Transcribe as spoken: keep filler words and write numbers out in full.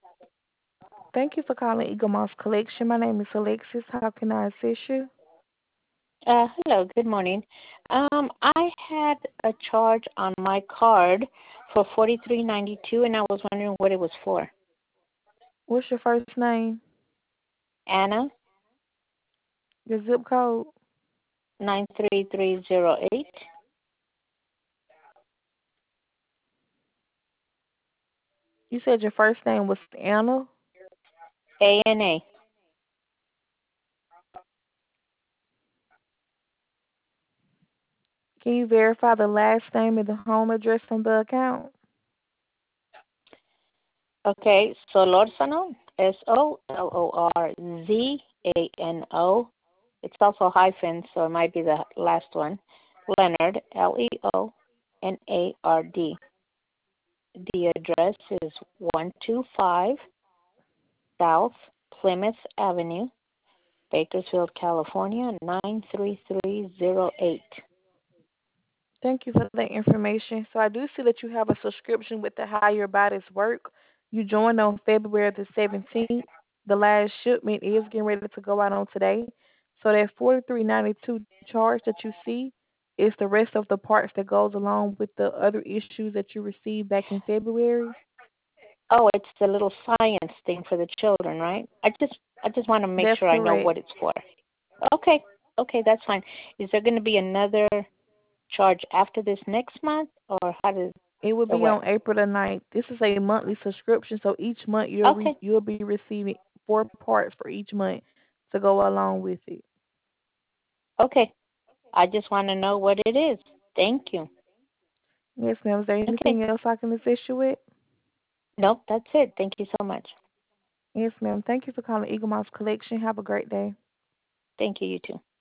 Thank you for calling Eagle Moss Collection. My name is Alexis. How can I assist you? Uh, hello, good morning. Um, I had a charge on my card for forty three ninety two, and I was wondering what it was for. What's your first name? Anna, Your zip code? nine three three zero eight. You said your first name was Anna. A N A. Can you verify the last name and the home address on the account? Okay, Solorzano, S O L O R Z A N O. It's also hyphen, so it might be the last one. Leonard, L E O N A R D. The address is one two five South Plymouth Avenue, Bakersfield, California, nine three three zero eight. Thank you for that information. So I do see that you have a subscription with the How Your Bodies Work. You joined on February the seventeenth. The last shipment is getting ready to go out on today. So that forty-three ninety-two charge that you see is the rest of the parts that goes along with the other issues that you received back in February. Oh, it's the little science thing for the children, right? I just I just want to make That's sure I know correct. what it's for. Okay, okay, that's fine. Is there going to be another charge after this next month, or how does It will or be what? on April the ninth. This is a monthly subscription, so each month you'll re- Okay, you'll be receiving four parts for each month to go along with it. okay. I just want to know what it is. Thank you. Yes, ma'am. Is there Okay. anything else I can assist you with? Nope, that's it. Thank you so much. Yes, ma'am. Thank you for calling Eagle Mouse Collection. Have a great day. Thank you. You too.